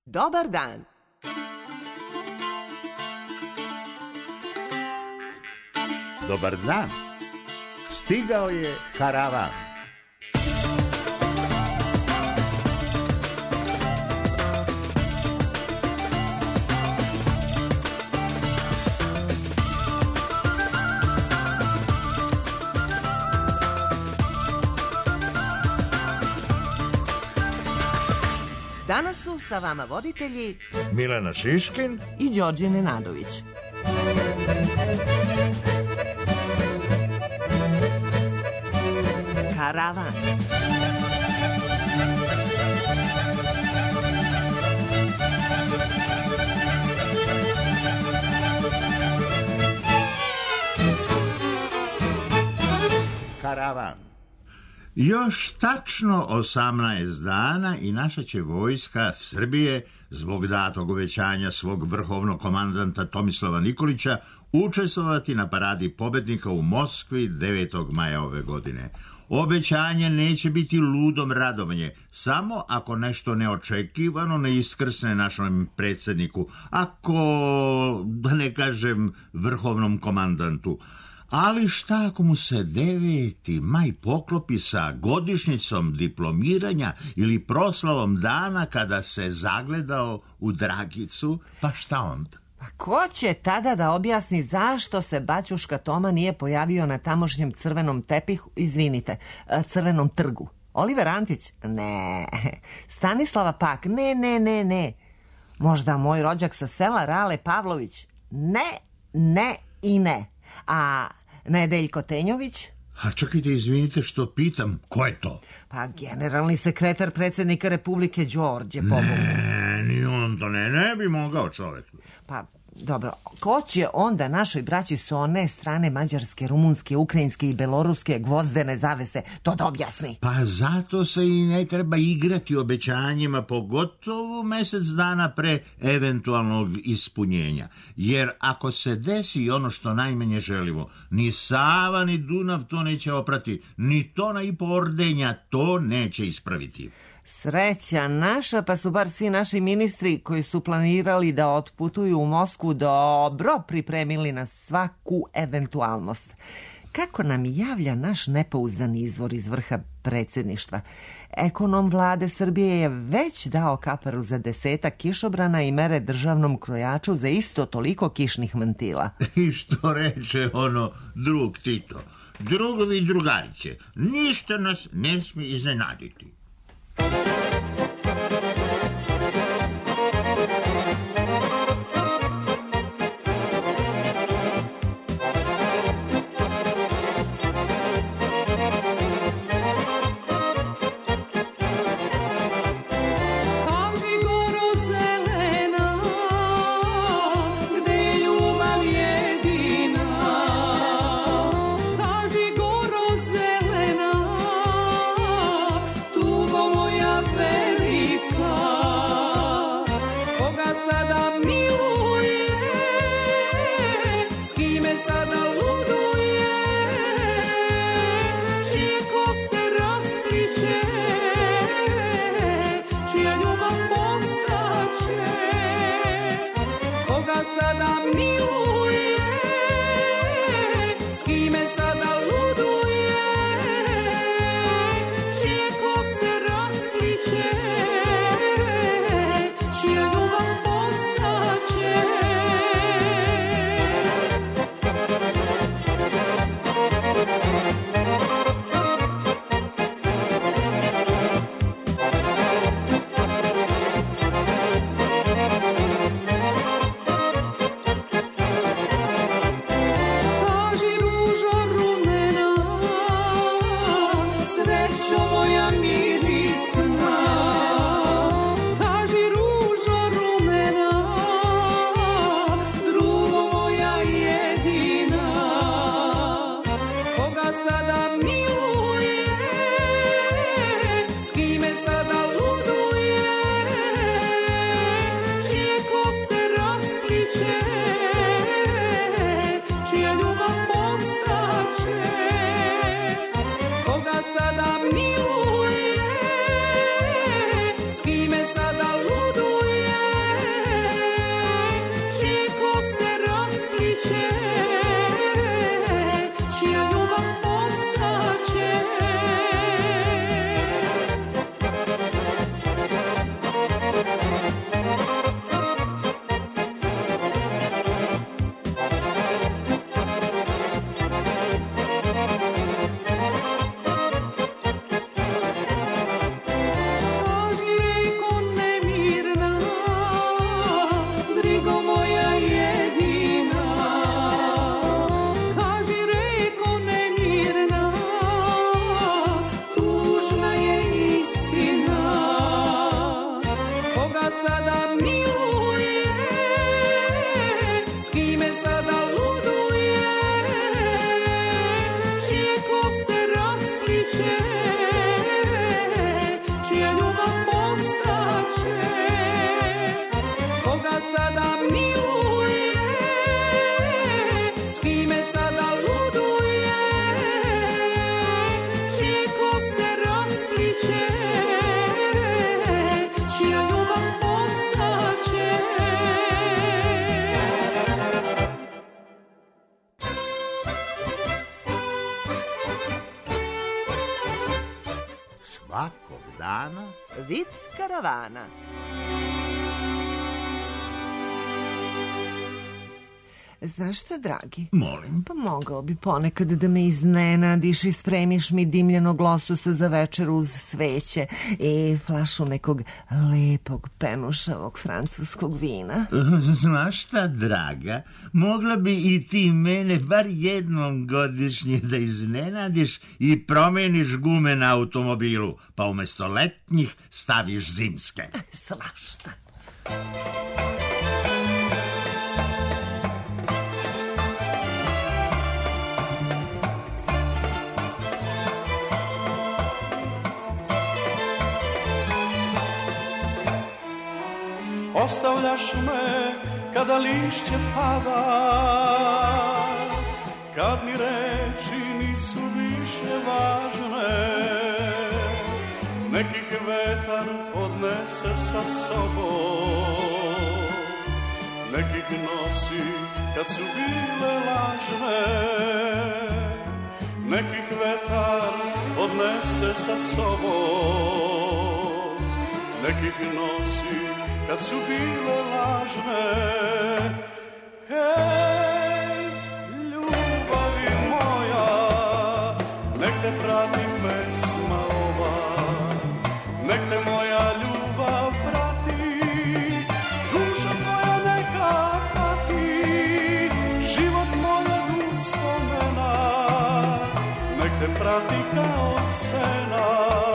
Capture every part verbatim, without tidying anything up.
Dobar dan. Dobar dan. Stigao je karavan. Danas su sa vama voditelji Milena Šiškin i Đorđe Nenadović. Karavan. Karavan. Još tačno osamnaest dana i naša će vojska Srbije, zbog datog obećanja svog vrhovnog komandanta Tomislava Nikolića, učestvovati na paradi pobednika u Moskvi devetog maja ove godine. Obećanje neće biti ludom radovanje, samo ako nešto neočekivano ne iskrsne našem predsjedniku, ako, da ne kažem, vrhovnom komandantu. Ali šta ako mu se deveti maj poklopi sa godišnjicom diplomiranja ili proslavom dana kada se zagledao u Dragicu, pa šta onda? Pa ko će tada da objasni zašto se baćuška Toma nije pojavio na tamošnjem crvenom tepihu, izvinite, crvenom trgu? Oliver Antić? Ne. Stanislava Pak? Ne, ne, ne, ne. Možda moj rođak sa sela Rale Pavlović? Ne, ne i ne. A Nedeljko Tenjović? A čekajte, izvinite što pitam, ko je to? Pa generalni sekretar predsjednika Republike Đorđe Popović. Ne, ni on to ne, ne bi mogao čovjek. Pa dobro, ko će onda našoj braći s one strane mađarske, rumunske, ukrajinske i beloruske gvozdene zavese to da objasni? Pa zato se i ne treba igrati obećanjima, pogotovo mjesec dana pre eventualnog ispunjenja. Jer ako se desi ono što najmanje želimo, ni Sava ni Dunav to neće oprati, ni tona i po ordenja to neće ispraviti. Sreća naša, pa su bar svi naši ministri koji su planirali da otputuju u Moskvu dobro pripremili na svaku eventualnost. Kako nam javlja naš nepouzdan izvor iz vrha predsjedništva, ekonom vlade Srbije je već dao kaparu za desetak kišobrana i mere državnom krojaču za isto toliko kišnih mantila. I što reče ono drug Tito, drugovi i drugarice, ništa nas ne smije iznenaditi. Tu sada miluje, s kime sada luduje, čije kose raspliće, čija ljubav postaće, koga sada miluje, s kime sada luduje, čije kose raspliće, čija ljubav postaće. Svakog dana Vic karavana. Znaš šta, dragi? molim. Pa mogao bi ponekad da me iznenadiš i spremiš mi dimljenog lososa za večeru uz sveće i flašu nekog lepog penušavog francuskog vina. Znaš šta, draga, mogla bi i ti mene bar jednom godišnje da iznenadiš i promeniš gume na automobilu, pa umjesto letnjih staviš zimske. Svašta. Ostavljaš me kada lišće pada, kad mi reči nisu više važne, nekih vetar odnese sa sobom, nekih nosi kad su bile lažne, nekih vetar odnese sa sobom, nekih nosi kad su bile lažne. Hej, ljubavi moja, nek te prati pesma ova, nek te moja ljubav prati, duša tvoja neka pati, život moj od uspomena, nek te prati kao sena.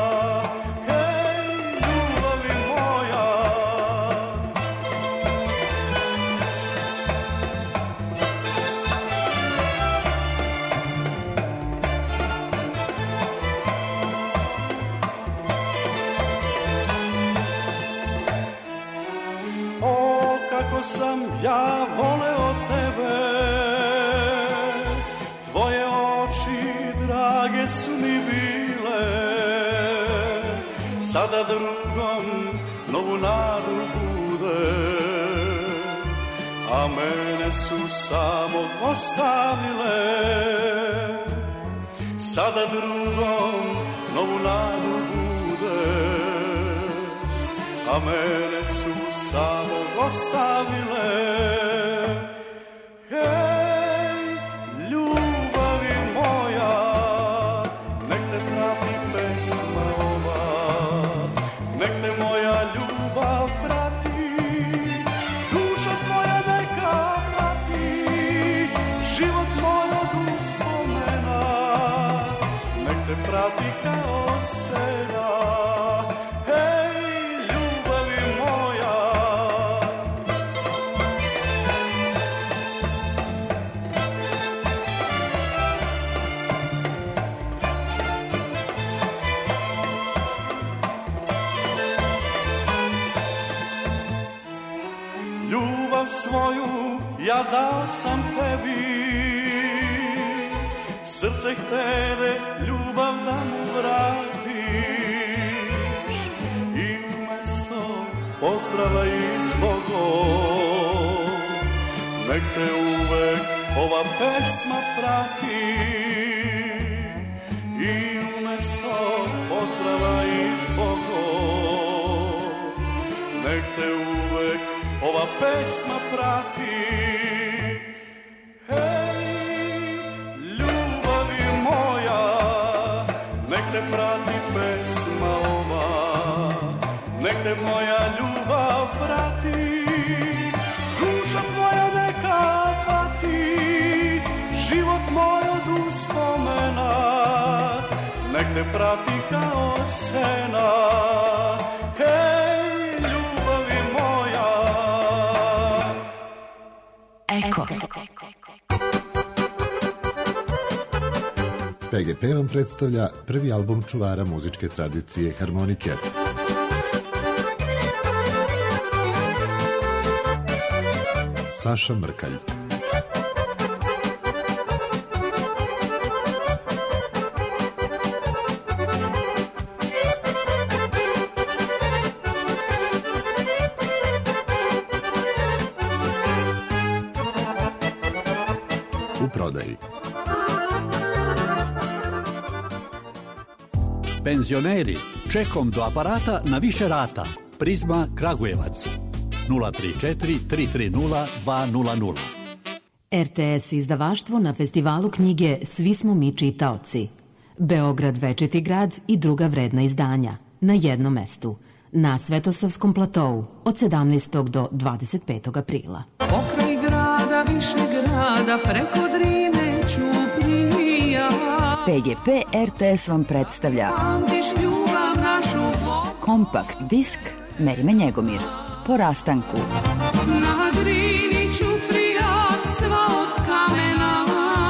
Sam ja voleo tebe, tvoje oči drage su mi bile, sada drugom novu nadu bude, a mene su samo ostavile, sada drugom novu nadu bude, a mene su samo ostavile. Hej, ljubavi moja, nek te prati pesma ova, nek te moja ljubav prati, duša tvoja neka prati, život moj od uspomena, nek te prati kao sena. Svoju ja dao sam tebi, srce htede ljubav da mu vratiš, i umesto pozdrava i zbogom, nek te uvek ova pesma prati, i umesto pozdrava i zbogom, nek te uvek ova pesma prati. Hej, ljubavi moja, nek te prati pesma ova, nek te moja ljubav prati, duša tvoja neka pati, život moj od uspomena, nek te prati kao sena. Hej, ljubavi moja, P G P vam predstavlja prvi album čuvara muzičke tradicije harmonike. Saša Mrkalj. U prodaji. Penzioneri, čekom do aparata na više rata. Prizma Kragujevac. nula tri četiri tri tri nula dva nula nula. R T S izdavaštvo na festivalu knjige Svi smo mi čitaoci. Beograd večiti grad i druga vredna izdanja. Na jednom mestu. Na Svetosavskom platou od sedamnaestog do dvadeset petog aprila. Pokraj grada, više grada, preko Drine Ćuprija. P G P R T S vam predstavlja Pamtiš ljubav našu kompakt disk Merime Njegomir. Po rastanku. na Drini Ćuprija, sva od kamena.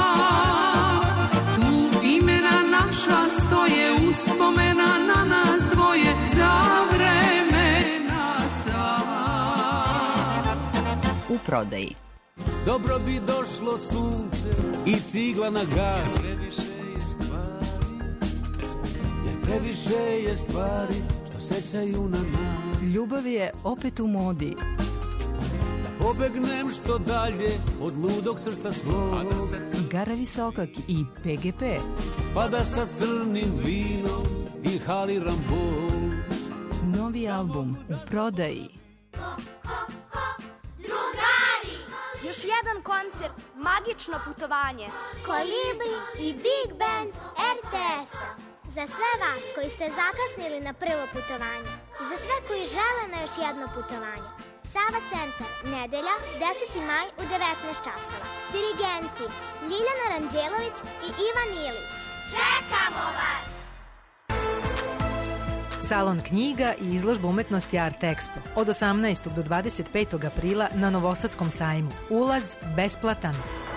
Tu imena naša stoje, uspomena na nas dvoje, za vremena sva. U prodaji. Dobro bi došlo sunce i cigla na gas, jer previše je stvari što sećaju na nas. Ljubav je opet u modi. Da pobegnem što dalje od ludog srca svog. Gara Visokak i P G P. Pa da sa crnim vinom inhaliram bol. Novi album u prodaji. Drugari! Još jedan koncert, magično putovanje. Kolibri i Big Band R T S-a. Za sve vas koji ste zakasnili na prvo putovanje. Za sve koji žele na još jedno putovanje. Sava centar, nedelja, deseti maj u devetnaest časova. Dirigenti Ljiljana Ranđelović i Ivan Ilić. Čekamo vas! Salon knjiga i izložba umetnosti Art Expo. Od osamnaestog do dvadeset petog aprila na Novosadskom sajmu. Ulaz besplatan.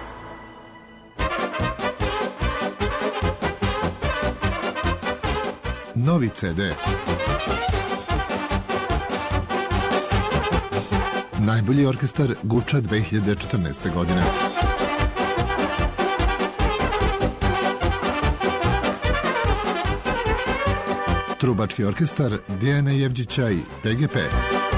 Novi C D. Najbolji orkestar Guča dve hiljade četrnaeste. godine. Trubački orkestar Dijana Jevđića i P G P.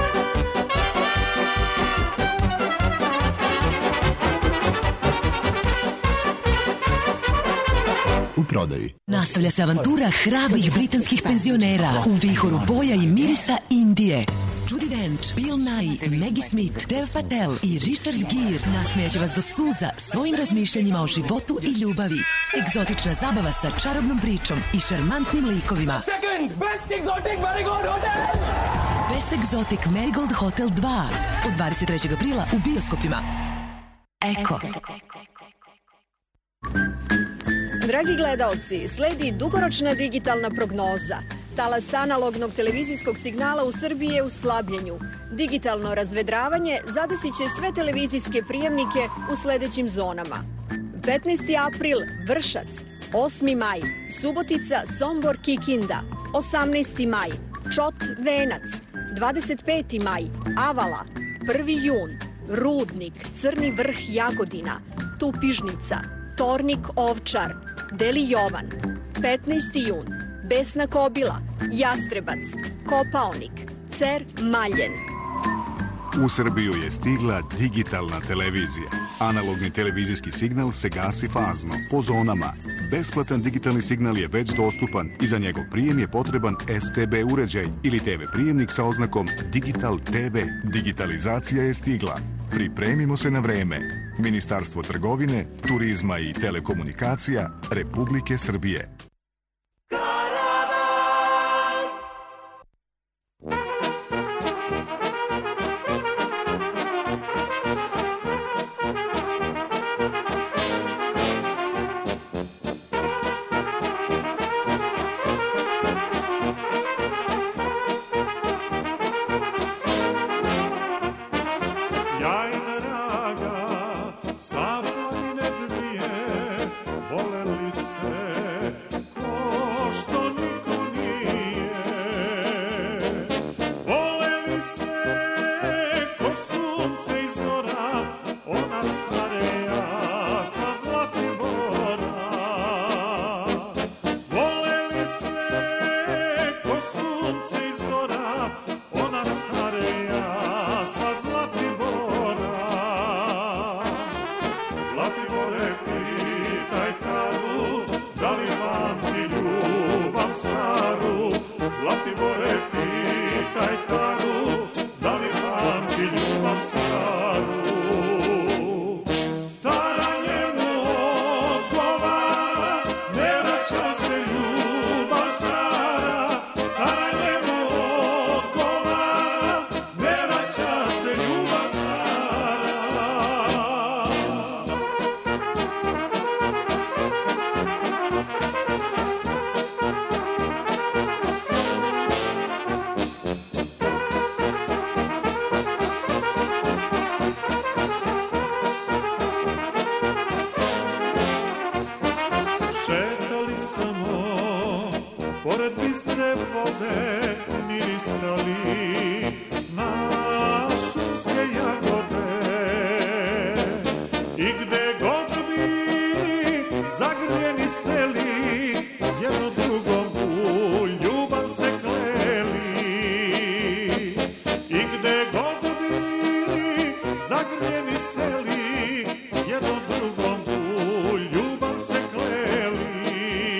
U prodaji. Nastavlja se avantura hrabrih britanskih penzionera u vihoru boja i mirisa Indije. Judi Dench, Bill Nighy, Maggie Smith, Dev Patel i Richard Gere nasmejaće vas do suza svojim razmišljanjima o životu i ljubavi. Egzotična zabava sa čarobnom pričom i šarmantnim likovima. Second Best Exotic Marigold Hotel! Best Exotic Marigold Hotel dva od dvadeset trećeg aprila u bioskopima. Eko. Dragi gledaoci, sledi dugoročna digitalna prognoza. Talas analognog televizijskog signala u Srbiji je u slabljenju. Digitalno razvedravanje zadesit će sve televizijske prijemnike u sledećim zonama. petnaesti april Vršac, osmi maj Subotica, Sombor, Kikinda, osamnaesti maj Čot, Venac, dvadeset peti maj Avala, prvi jun Rudnik, Crni Vrh, Jagodina, Tupižnica, Tornik, Ovčar, Deli Jovan, petnaesti jun Besna Kobila, Jastrebac, Kopaonik, Cer, Maljen. U Srbiju je stigla digitalna televizija. Analogni televizijski signal se gasi fazno, po zonama. Besplatan digitalni signal je već dostupan i za njegov prijem je potreban S T B uređaj ili T V prijemnik sa oznakom Digital T V. Digitalizacija je stigla. Pripremimo se na vreme. Ministarstvo trgovine, turizma i telekomunikacija Republike Srbije. Sa planine dvije voleli se jagode mirisali na šumske jagode i gde god bi zagrljeni seli jedno drugom u ljubav se kleli i gde god bi zagrljeni seli jedno drugom u ljubav se kleli.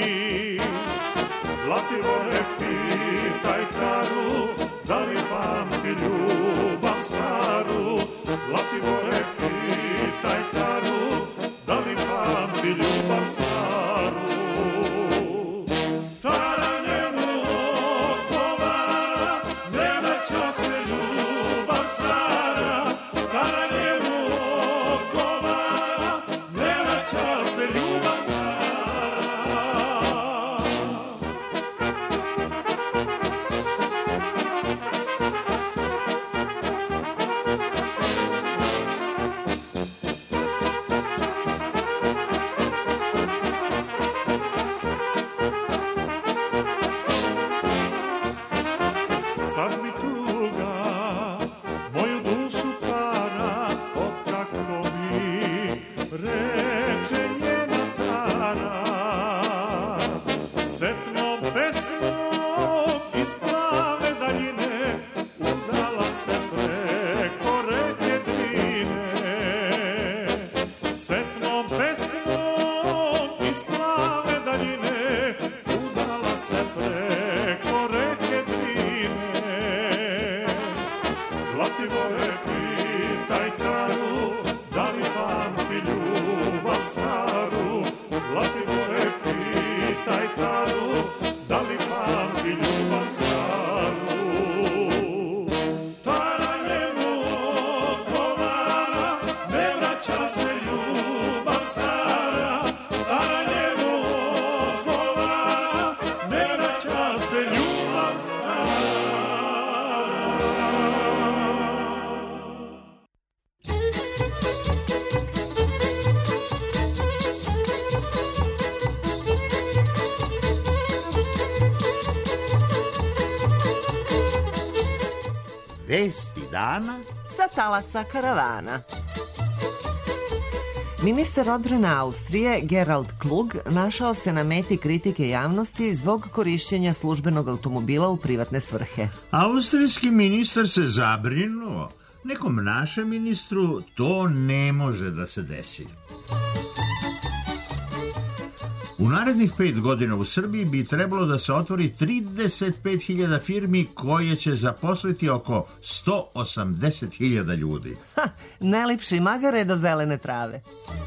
Zlatibore, pitaj Taru, da li pamti ljubav staru? Zlatibore, pitaj Taru, da li pamti ljubav staru? Tara njemu odgovara, ne vraća se ljubav stara. Tara njemu odgovara, ne vraća se ljubav stara. Sad mi tuga moju dušu para, otkako mi reče njena Tara. Setnom pesmom iz plave daljine udala se preko reke Drine. Setnom pesmom iz plave daljine udala se preko reke Drine. Zlatibore, pitaj Taru, da li pamti ljubav staru? Zlatibore, pitaj Taru, da li pamti ljubav staru? Tara njemu odgovara, ne vraća se ljubav stara. Tara njemu odgovara, ne vraća se ljubav stara. Vesti dana sa talasa karavana. Ministar odbrane Austrije Gerald Klug našao se na meti kritike javnosti zbog korišćenja službenog automobila u privatne svrhe. Austrijski ministar se zabrinuo. Nekom našem ministru to ne može da se desi. U narednih pet godina u Srbiji bi trebalo da se otvori trideset pet hiljada firmi koje će zaposliti oko sto osamdeset hiljada ljudi. Ha, ne lipši magare do zelene trave.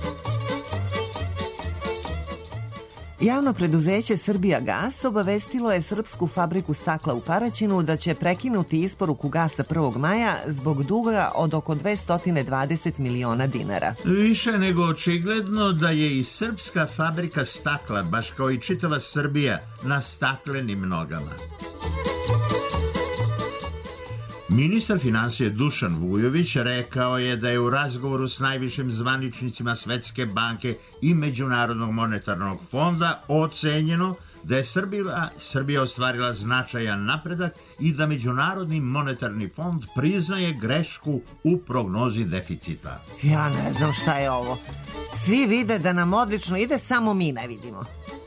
Javno preduzeće Srbijagas obavestilo je srpsku fabriku stakla u Paraćinu da će prekinuti isporuku gasa prvog maja zbog duga od oko dvesta dvadeset miliona dinara. Više nego očigledno da je i srpska fabrika stakla, baš kao i čitava Srbija, na staklenim nogama. Ministar finansije Dušan Vujović rekao je da je u razgovoru s najvišim zvaničnicima Svetske banke i Međunarodnog monetarnog fonda ocenjeno da je Srbija, Srbija ostvarila značajan napredak i da Međunarodni monetarni fond priznaje grešku u prognozi deficita. Ja ne znam šta je ovo. Svi vide da nam odlično ide, samo mi ne vidimo.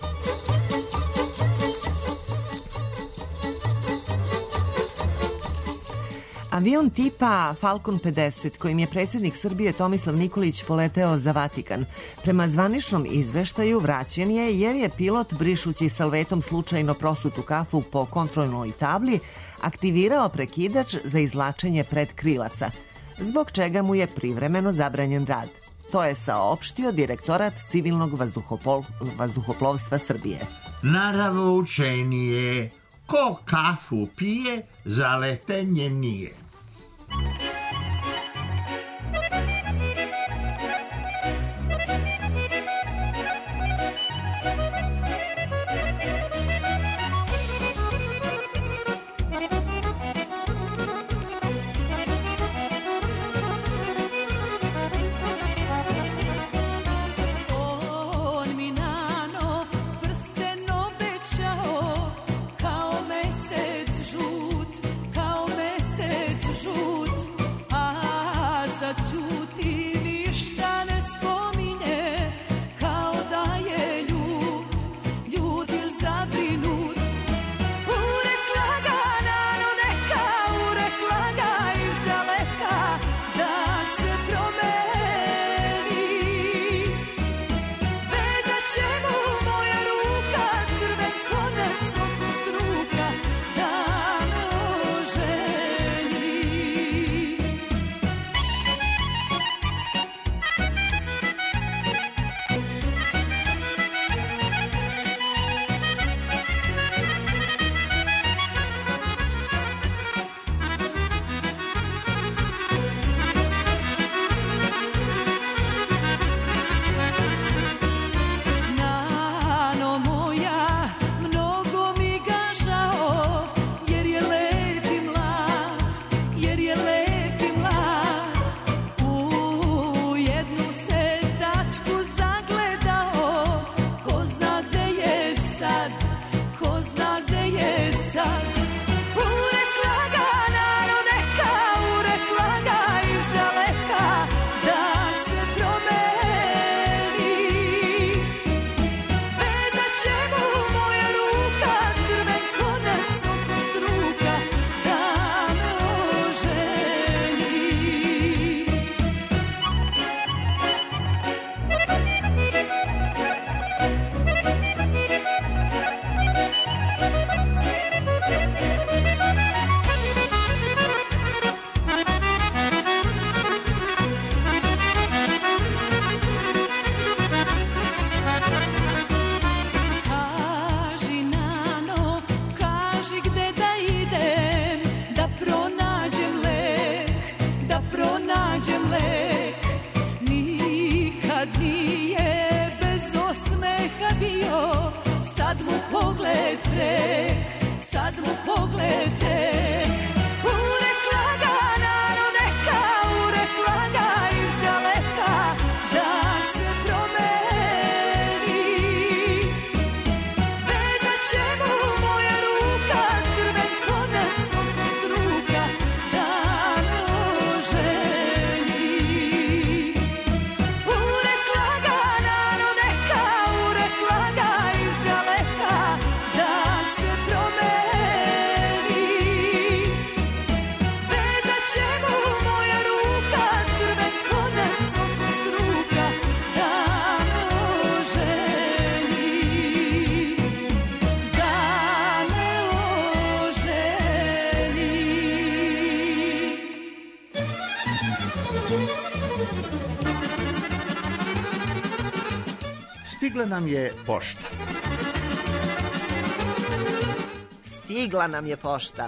Avion tipa Falcon pedeset, kojim je predsjednik Srbije Tomislav Nikolić poleteo za Vatikan, prema zvaničnom izveštaju vraćen je jer je pilot, brišući salvetom slučajno prosutu kafu po kontrolnoj tabli, aktivirao prekidač za izvlačenje predkrilaca, zbog čega mu je privremeno zabranjen rad. To je saopštio direktorat civilnog vazduhopol, vazduhoplovstva Srbije. Naravoučenije, ko kafu pije, za letenje nije. On mi nano prsten obećao kao mesec sad ćuti, ništa ne spominje, kao da je ljut, ljut il zabrinut. Urekla ga nano neka, urekla ga iz daleka, da se promeni. Vezat će mu moja ruka, crven konac oko struka, da me oženi. Nano moja, mnogo mi ga žao, jer je lep i mlad, jer je lep i mlad. U jednu se tačku zagledao, ko zna gde je sad, ko zna gde je sad. Urekla ga nano neka, urekla ga iz daleka, da se promeni. Vezat će mu moja ruka, crven konac oko struka, da me oženi. Kaži nano, kaži gde da idem, da pronađem lek, da pronađem lek. Nikad nije bez osmeha bio, sad mu pogled prek, sad mu pogled prek. Urekla ga nano neka, urekla ga iz daleka, da se promeni. Vezat će mu moja ruka, crven konac oko struka, da me oženi. Urekla ga nano neka, urekla ga iz daleka, da se promeni. Vezat će mu moja ruka, crven konac oko struka, da me oženi. Da me oženi. Stigla nam je pošta. Stigla nam je pošta.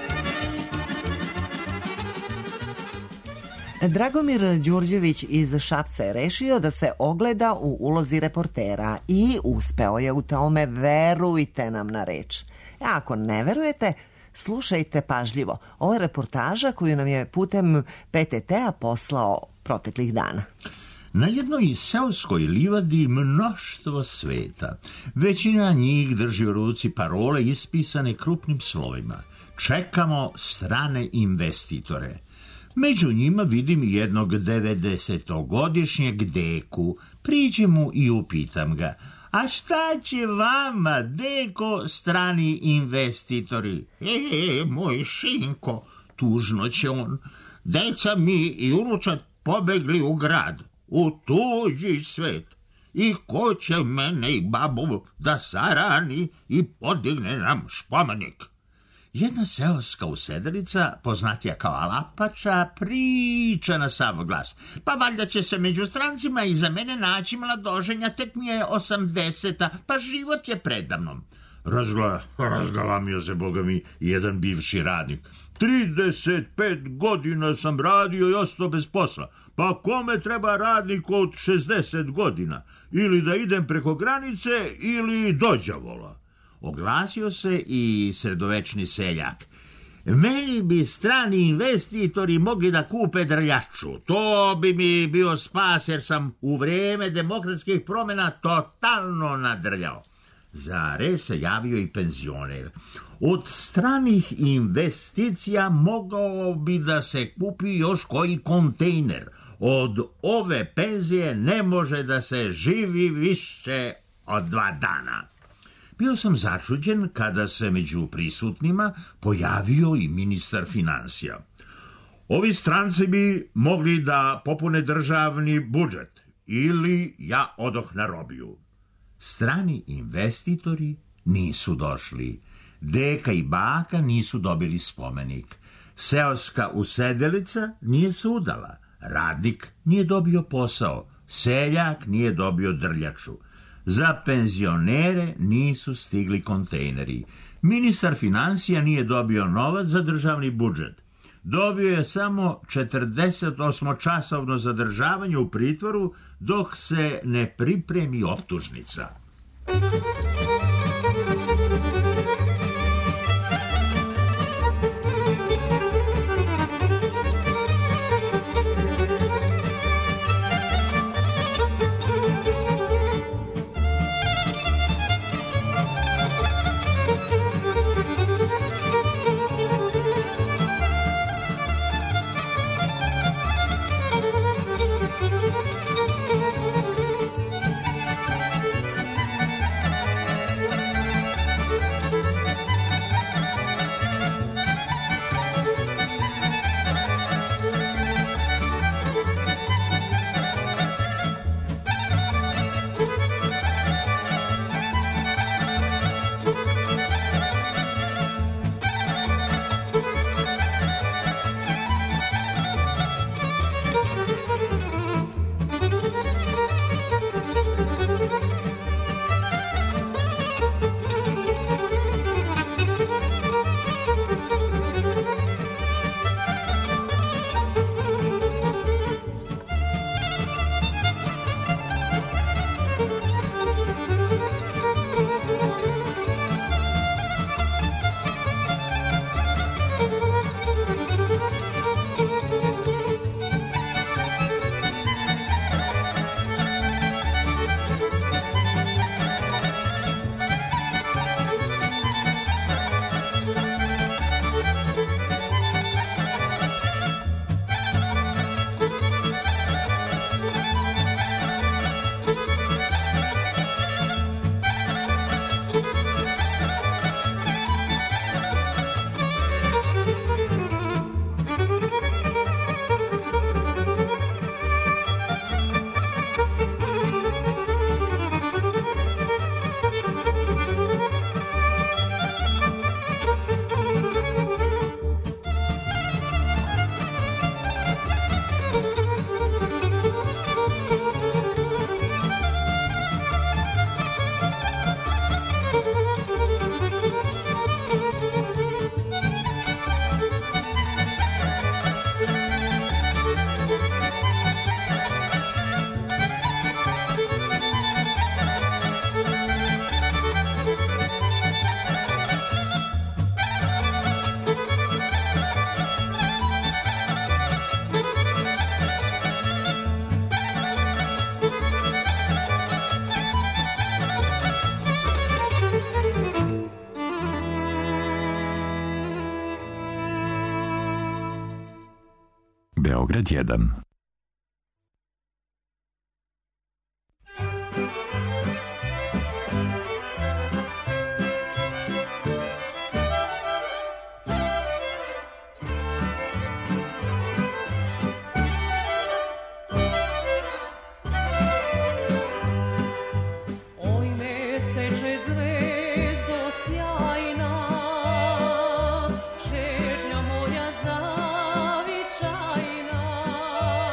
Dragomir Đurđević iz Šapca je rešio da se ogleda u ulozi reportera i uspeo je u tome, verujte nam na reč. A ako ne verujete, slušajte pažljivo. Ovo je reportaža koju nam je putem P T T-a poslao proteklih dana. Na jednoj seoskoj livadi mnoštvo sveta. Većina njih drži u ruci parole ispisane krupnim slovima. Čekamo strane investitore. Među njima vidim jednog devedesetogodišnjeg deku. Priđem mu i upitam ga: a šta će vama, deko, strani investitori? E, e, moj šinko, tužno će on. Deca mi i unučad pobegli u grad, u tuđi svet. I ko će mene i babu da sarani i podigne nam spomenik? Jedna seoska usedelica, poznatija kao Alapača, priča na sav glas. Pa valjda će se među strancima i za mene naći mladoženja, tek mi je osamdeseta, pa život je predamnom. Razgla, razgalamio se, boga mi, jedan bivši radnik. trideset pet godina sam radio i ostao bez posla. Pa kome treba radnik od šezdeset godina? Ili da idem preko granice, ili do đavola. Oglasio se i sredovečni seljak. Meni bi strani investitori mogli da kupe drljaču. To bi mi bio spas, jer sam u vreme demokratskih promjena totalno nadrljao. Za reč se javio i penzioner. Od stranih investicija mogao bi da se kupi još koji kontejner. Od ove penzije ne može da se živi više od dva dana. Bio sam začuđen kada se među prisutnima pojavio i ministar finansija. Ovi stranci bi mogli da popune državni budžet ili ja odoh na robiju. Strani investitori nisu došli. Deka i baka nisu dobili spomenik. Seoska usedelica nije se udala. Radnik nije dobio posao. Seljak nije dobio drljaču. Za penzionere nisu stigli kontejneri. Ministar finansija nije dobio novac za državni budžet. Dobio je samo četrdeset osmočasovno zadržavanje u pritvoru dok se ne pripremi optužnica. Beograd jedan. Čežnja moja zavičajna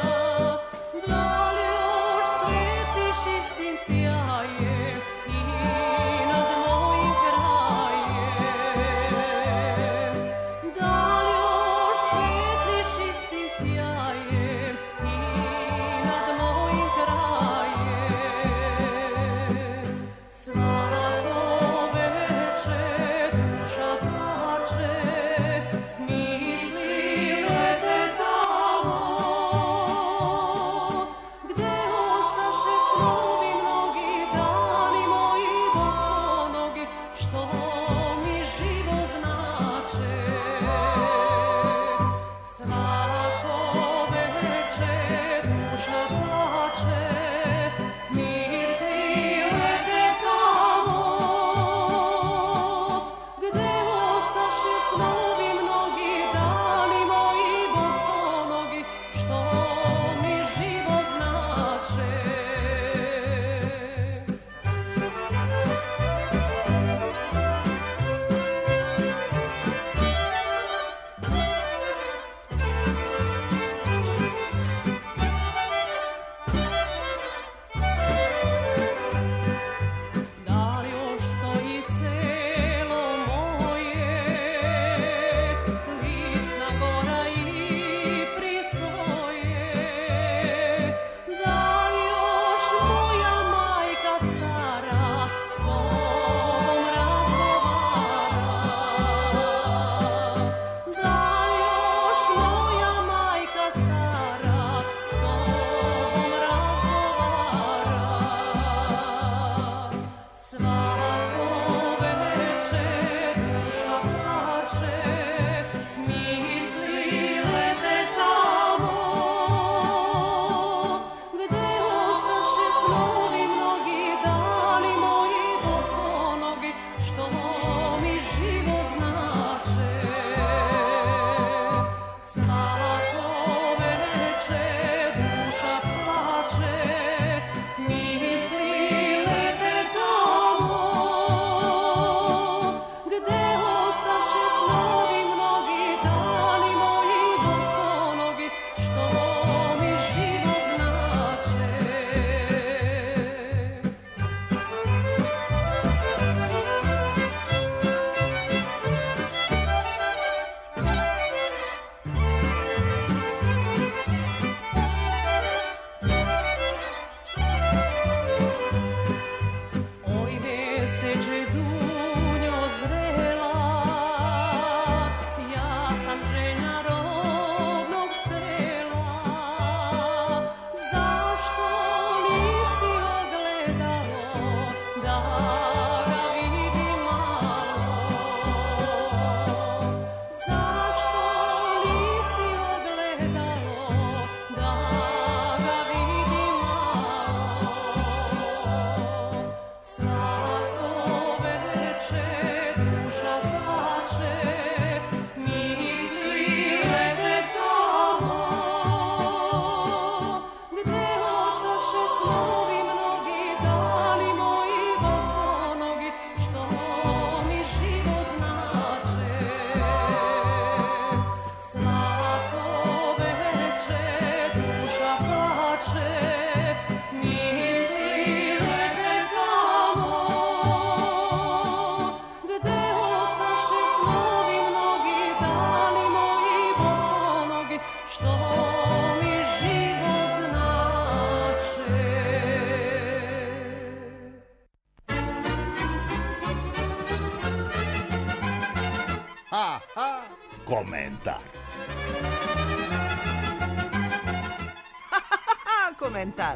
komentar.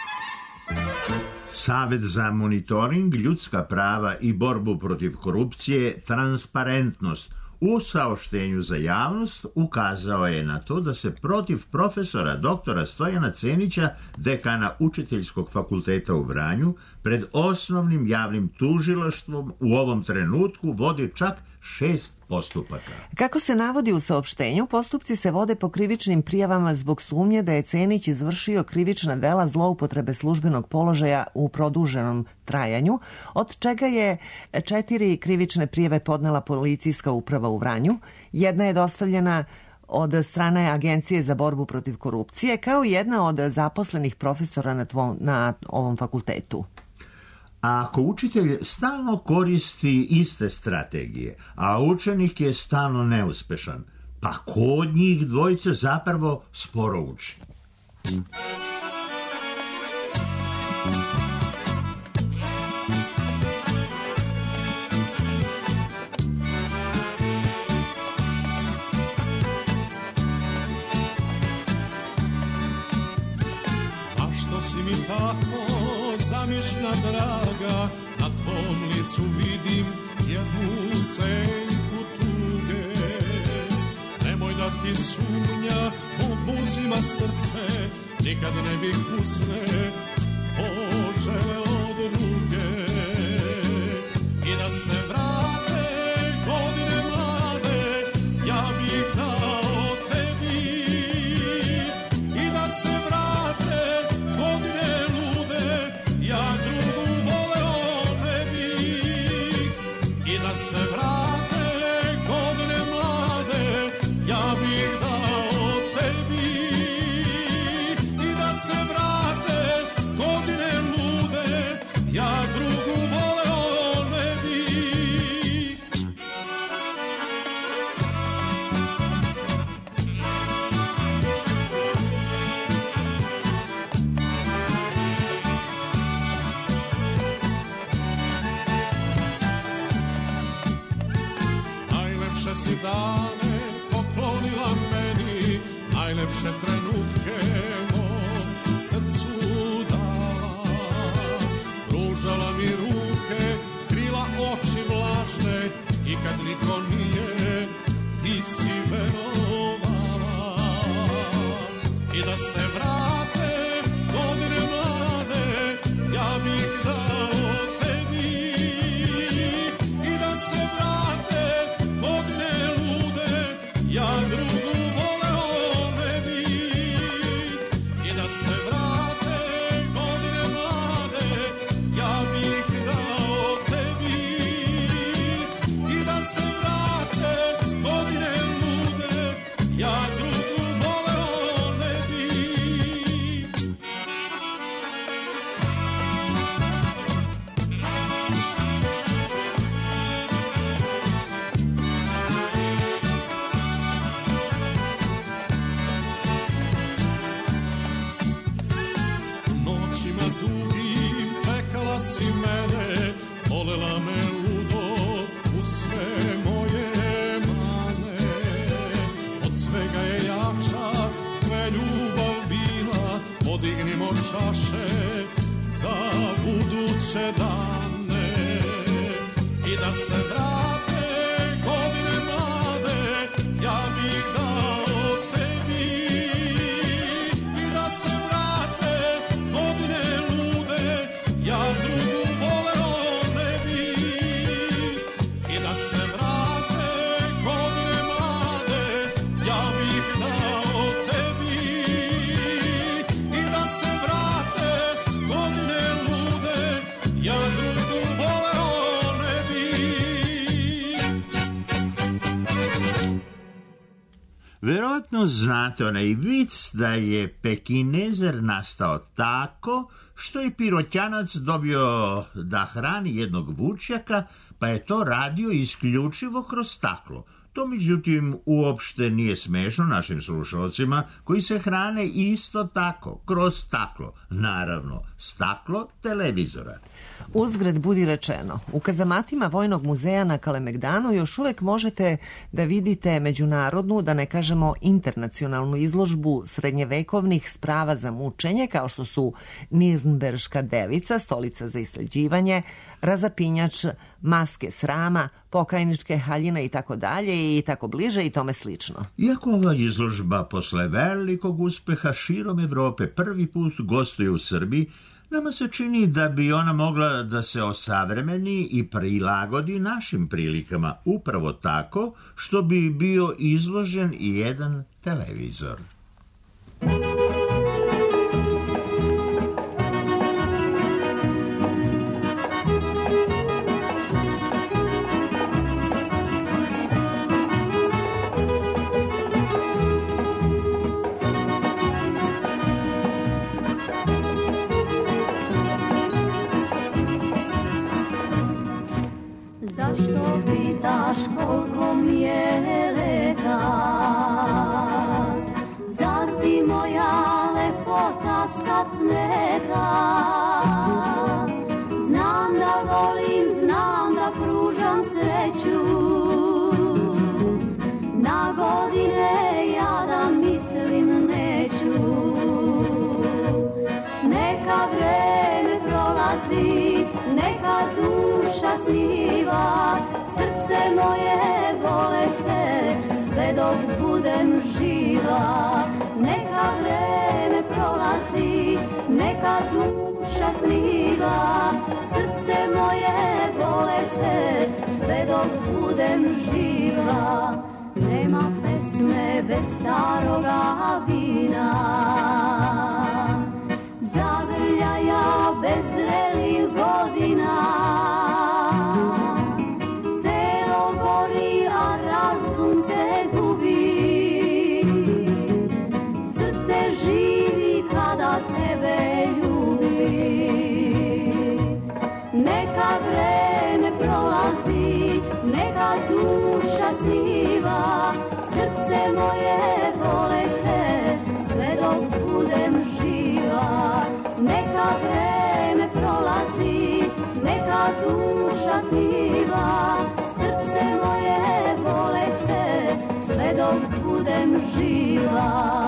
Savet za monitoring, ljudska prava i borbu protiv korupcije, Transparentnost, u saopštenju za javnost ukazao je na to da se protiv profesora doktora Stojana Cenića, dekana Učiteljskog fakulteta u Vranju, pred osnovnim javnim tužilaštvom u ovom trenutku vodi čak šest postupaka. Kako se navodi u saopštenju, postupci se vode po krivičnim prijavama zbog sumnje da je Cenić izvršio krivična dela zloupotrebe službenog položaja u produženom trajanju, od čega je četiri krivične prijave podnela policijska uprava u Vranju. Jedna je dostavljena od strane Agencije za borbu protiv korupcije, kao i jedna od zaposlenih profesora na, tvo, na ovom fakultetu. A ako učitelj stalno koristi iste strategije, a učenik je stalno neuspešan, pa ko od njih dvojice zapravo sporo uči? Zašto si mi tako zamišlja draga, na tvom licu vidim jednu senku tuge. Nemoj da ti sumnja obuzima srce, nikad ne bih usne poželeo druge. I da se vrate godine mlade, ja bih dao tebi. I da se vrate godine lude, ja drugu voleo ne bih. I da se vrate godine mlade, ja bih dao tebi. I da se vrate godine lude, ja drugu voleo ne bih. Najlepše si dane poklonila meni, najlepše trenutke mom srcu dala. Pružala mi ruke, krila oči vlažne, i kad niko nije, ti si verovala. I da se vrate godine mlade, ja bih dao tebi. I da se vrate godine lude, ja drugu voleo ne bih. I da se vrate godine mlade, ja bih dao tebi. I da se vrate godine lude, ja drugu voleo ne bih. Noćima dugim čekala si mene, volela me ludo u sve moje mane. Od svega je jača tvoja ljubav bila, podignimo čaše za buduće dane. I da se vrate godine mlade, ja bih dao tebi. I da se vrate godine lude, ja drugu voleo ne bih. I da se vrate godine mlade, ja bih dao tebi. I da se vrate godine lude, ja drugu voleo ne bih. Verovatno znate onaj vic da je Pekinezer nastao tako što je Pirotjanac dobio da hrani jednog vučjaka, pa je to radio isključivo kroz staklo. To međutim uopšte nije smešno našim slušalcima koji se hrane isto tako, kroz staklo, naravno, staklo televizora. Uzgred budi rečeno, u kazamatima Vojnog muzeja na Kalemegdanu još uvek možete da vidite međunarodnu, da ne kažemo internacionalnu izložbu srednjevekovnih sprava za mučenje, kao što su Nirnberška devica, stolica za isleđivanje, razapinjač, maske srama, pokajničke haljine i tako dalje i tako bliže i tome slično. Iako ova izložba posle velikog uspeha širom Evrope prvi put gostuje u Srbiji, nama se čini da bi ona mogla da se osavremeni i prilagodi našim prilikama, upravo tako što bi bio izložen i jedan televizor. Zašto pitaš koliko mi je leta? Zar ti moja lepota sad smeta? Znam da volim, znam da pružam sreću. Na godine ja da mislim neću. Neka vreme prolazi, neka duša sniva, srce moje voleće, sve dok budem živa. Neka vreme prolazi, neka duša sniva, srce moje voleće, sve dok budem živa. Nema pesme bez staroga vina, zagrljaja bez zrelih godina. Telo gori, a razum se gubi. Srce živi kada tebe ljubi. Neka vreme prolazi, neka duša sniva, srce moje voleće, sve dok budem živa. Neka vreme prolazi, neka duša sniva, srce moje voleće, sve dok budem živa.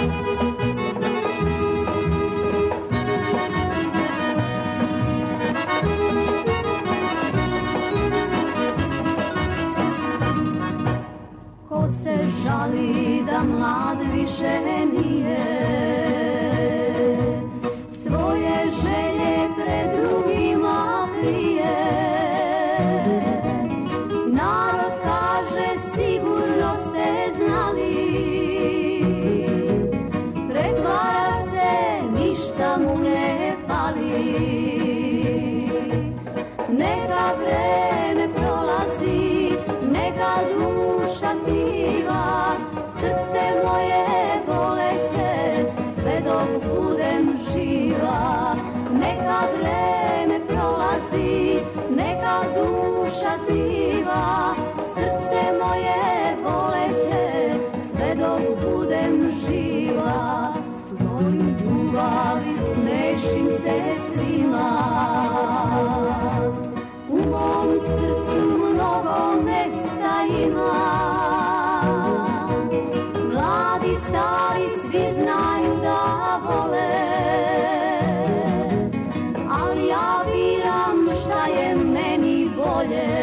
Ko se žali da mlad više nije, svoje želje pred drugima krije. Narod kaže sigurno ste znali, pretvara se, ništa mu ne fali. Neka vreme prolazi, neka duša sniva, srce moje voleće, sve dok budem živa. Neka vreme prolazi, neka duša sniva, srce moje voleće, sve dok budem živa. Volim ljubavi, smešim se svima, u mom srcu mnogo mesta ima. Mladi, stari, svi znaju da vole, ali ja biram šta je meni bolje.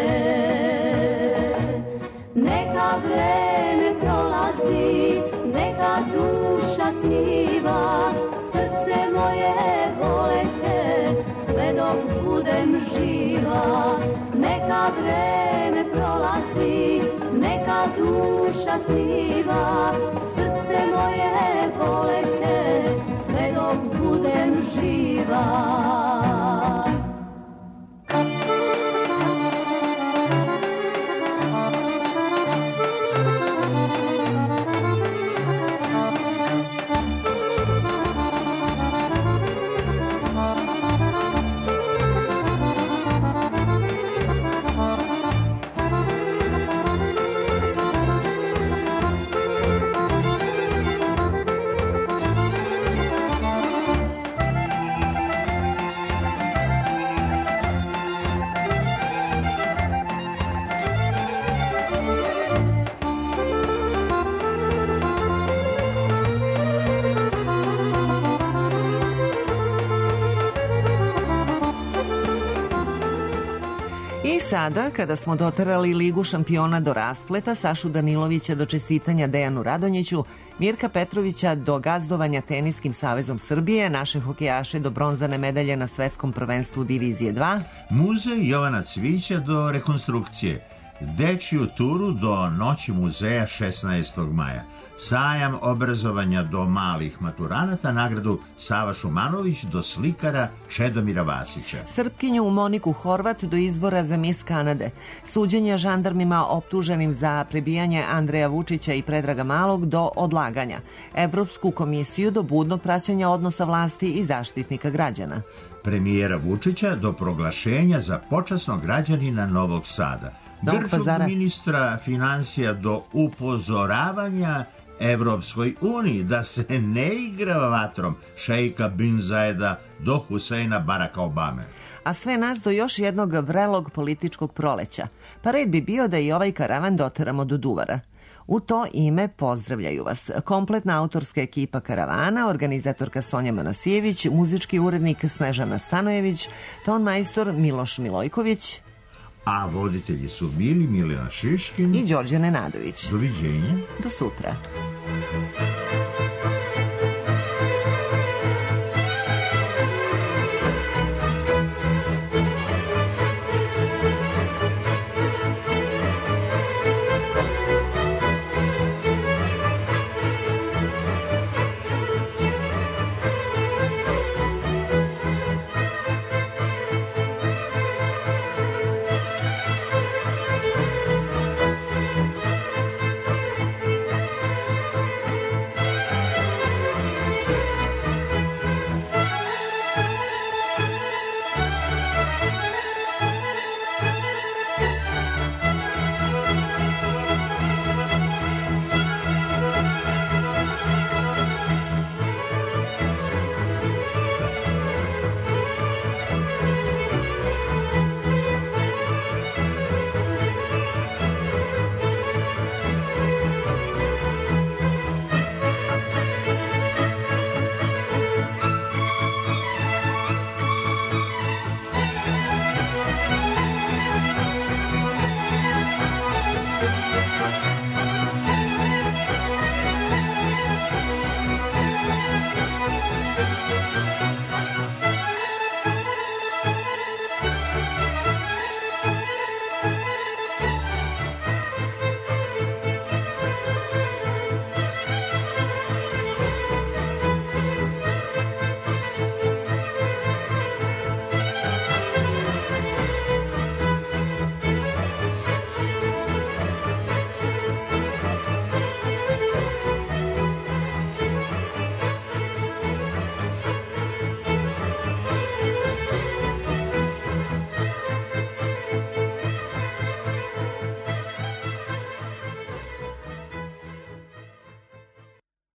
Neka vreme prolazi, neka duša sniva, srce moje voleće, sve dok budem živa. Neka vreme prolazi, neka duša sniva, srce moje voleće, sve dok budem živa. sada, kada smo doterali Ligu šampiona do raspleta, Sašu Danilovića do čestitanja Dejanu Radonjiću, Mirka Petrovića do gazdovanja Teniskim savezom Srbije, naše hokejaše do bronzane medalje na svetskom prvenstvu divizije dva, Muzej Jovana Cvića do rekonstrukcije, dečju turu do noći muzeja šesnaestog maja, sajam obrazovanja do malih maturanata, nagradu Sava Šumanović do slikara Čedomira Vasića, Srpkinju Moniku Horvat do izbora za Mis Kanade, suđenje žandarmima optuženim za prebijanje Andreja Vučića i Predraga Malog do odlaganja, Evropsku komisiju do budnog praćenja odnosa vlasti i zaštitnika građana, premijera Vučića do proglašenja za počasnog građanina Novog Sada, grčkog ministra financija do upozoravanja Evropskoj uniji da se ne igra vatrom šejka Bin Zajeda do Huseina Baraka Obame. A sve nas do još jednog vrelog političkog proleća. Pa red bi bio da i ovaj karavan doteramo do Duvara. U to ime pozdravljaju vas kompletna autorska ekipa karavana, organizatorka Sonja Manasijević, muzički urednik Snežana Stanojević, ton majstor Miloš Milojković, a voditelji su bili Milena Šiškin i Đorđe Nenadović. Doviđenja. Do sutra.